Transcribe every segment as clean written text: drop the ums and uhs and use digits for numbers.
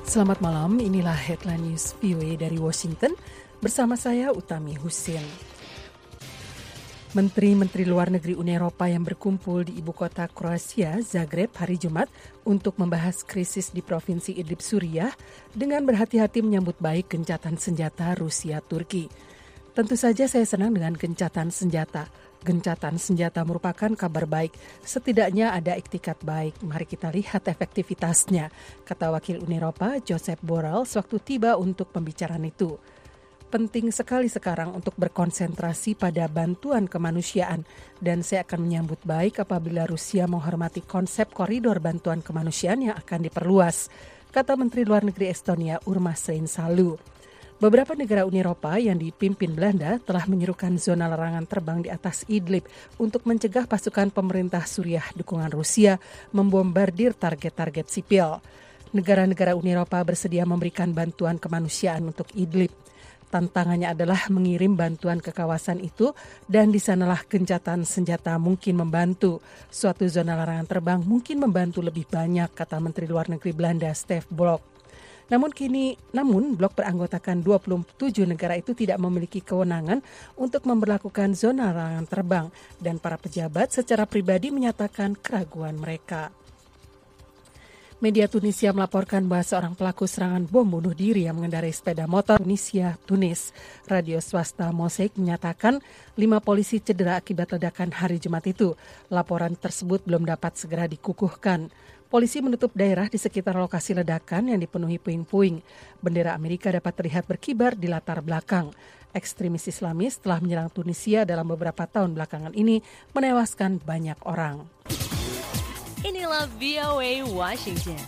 Selamat malam, inilah Headline News VOA dari Washington. Bersama saya Utami Husin. Menteri-menteri luar negeri Uni Eropa yang berkumpul di ibu kota Kroasia, Zagreb, hari Jumat untuk membahas krisis di Provinsi Idlib, Suriah dengan berhati-hati menyambut baik gencatan senjata Rusia-Turki. Tentu saja saya senang dengan gencatan senjata. Gencatan senjata merupakan kabar baik. Setidaknya ada iktikat baik. Mari kita lihat efektivitasnya, kata Wakil Uni Eropa Josep Borrell sewaktu tiba untuk pembicaraan itu. Penting sekali sekarang untuk berkonsentrasi pada bantuan kemanusiaan dan saya akan menyambut baik apabila Rusia menghormati konsep koridor bantuan kemanusiaan yang akan diperluas, kata Menteri Luar Negeri Estonia Urmas Reinsalu. Beberapa negara Uni Eropa yang dipimpin Belanda telah menyerukan zona larangan terbang di atas Idlib untuk mencegah pasukan pemerintah Suriah dukungan Rusia membombardir target-target sipil. Negara-negara Uni Eropa bersedia memberikan bantuan kemanusiaan untuk Idlib. Tantangannya adalah mengirim bantuan ke kawasan itu dan di sanalah gencatan senjata mungkin membantu. Suatu zona larangan terbang mungkin membantu lebih banyak, kata Menteri Luar Negeri Belanda Stef Blok. Namun blok beranggotakan 27 negara itu tidak memiliki kewenangan untuk memberlakukan zona larangan terbang dan para pejabat secara pribadi menyatakan keraguan mereka. Media Tunisia melaporkan bahwa seorang pelaku serangan bom bunuh diri yang mengendarai sepeda motor Tunis. Radio swasta Mosaic menyatakan 5 polisi cedera akibat ledakan hari Jumat itu. Laporan tersebut belum dapat segera dikukuhkan. Polisi menutup daerah di sekitar lokasi ledakan yang dipenuhi puing-puing. Bendera Amerika dapat terlihat berkibar di latar belakang. Ekstremis Islamis telah menyerang Tunisia dalam beberapa tahun belakangan ini, menewaskan banyak orang. Inilah VOA Washington.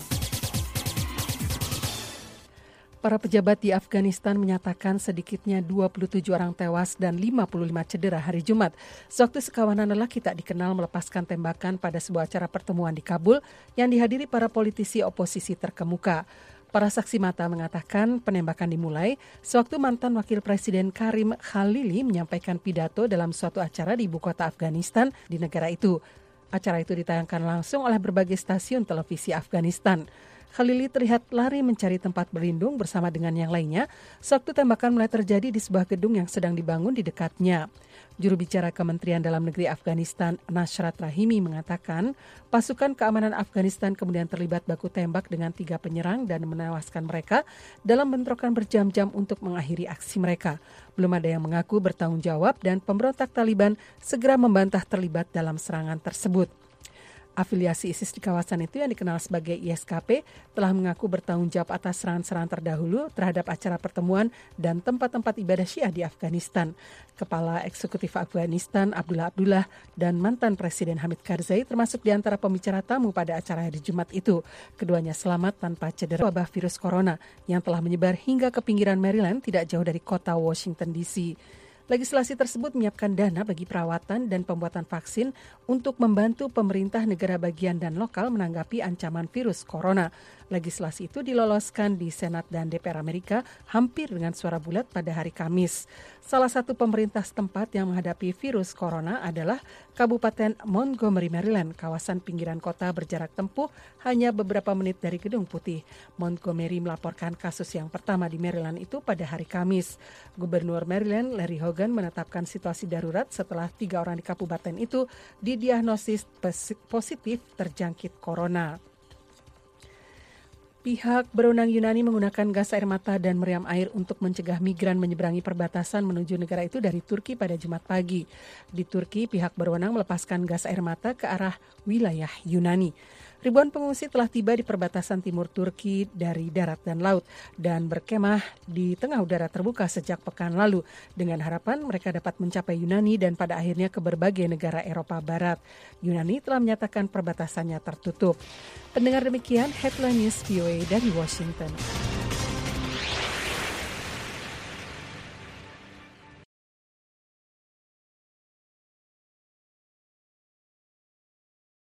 Para pejabat di Afghanistan menyatakan sedikitnya 27 orang tewas dan 55 cedera hari Jumat. Sewaktu sekawanan lelaki tak dikenal melepaskan tembakan pada sebuah acara pertemuan di Kabul yang dihadiri para politisi oposisi terkemuka. Para saksi mata mengatakan penembakan dimulai sewaktu mantan Wakil Presiden Karim Khalili menyampaikan pidato dalam suatu acara di ibu kota Afghanistan di negara itu. Acara itu ditayangkan langsung oleh berbagai stasiun televisi Afghanistan. Khalili terlihat lari mencari tempat berlindung bersama dengan yang lainnya sewaktu tembakan mulai terjadi di sebuah gedung yang sedang dibangun di dekatnya. Juru bicara Kementerian Dalam Negeri Afghanistan, Nashrat Rahimi, mengatakan pasukan keamanan Afghanistan kemudian terlibat baku tembak dengan 3 penyerang dan menewaskan mereka dalam bentrokan berjam-jam untuk mengakhiri aksi mereka. Belum ada yang mengaku bertanggung jawab dan pemberontak Taliban segera membantah terlibat dalam serangan tersebut. Afiliasi ISIS di kawasan itu yang dikenal sebagai ISKP telah mengaku bertanggung jawab atas serangan-serangan terdahulu terhadap acara pertemuan dan tempat-tempat ibadah Syiah di Afghanistan. Kepala Eksekutif Afghanistan Abdullah Abdullah dan mantan Presiden Hamid Karzai termasuk di antara pembicara tamu pada acara hari Jumat itu. Keduanya selamat tanpa cedera wabah virus corona yang telah menyebar hingga ke pinggiran Maryland tidak jauh dari kota Washington DC. Legislasi tersebut menyiapkan dana bagi perawatan dan pembuatan vaksin untuk membantu pemerintah negara bagian dan lokal menanggapi ancaman virus corona. Legislasi itu diloloskan di Senat dan DPR Amerika hampir dengan suara bulat pada hari Kamis. Salah satu pemerintah setempat yang menghadapi virus corona adalah Kabupaten Montgomery, Maryland, kawasan pinggiran kota berjarak tempuh hanya beberapa menit dari Gedung Putih. Montgomery melaporkan kasus yang pertama di Maryland itu pada hari Kamis. Gubernur Maryland, Larry Hogan, menetapkan situasi darurat setelah 3 orang di kabupaten itu didiagnosis positif terjangkit corona. Pihak berwenang Yunani menggunakan gas air mata dan meriam air untuk mencegah migran menyeberangi perbatasan menuju negara itu dari Turki pada Jumat pagi. Di Turki, pihak berwenang melepaskan gas air mata ke arah wilayah Yunani. Ribuan pengungsi telah tiba di perbatasan timur Turki dari darat dan laut dan berkemah di tengah udara terbuka sejak pekan lalu dengan harapan mereka dapat mencapai Yunani dan pada akhirnya ke berbagai negara Eropa Barat. Yunani telah menyatakan perbatasannya tertutup. Pendengar, demikian Headline News VOA dari Washington.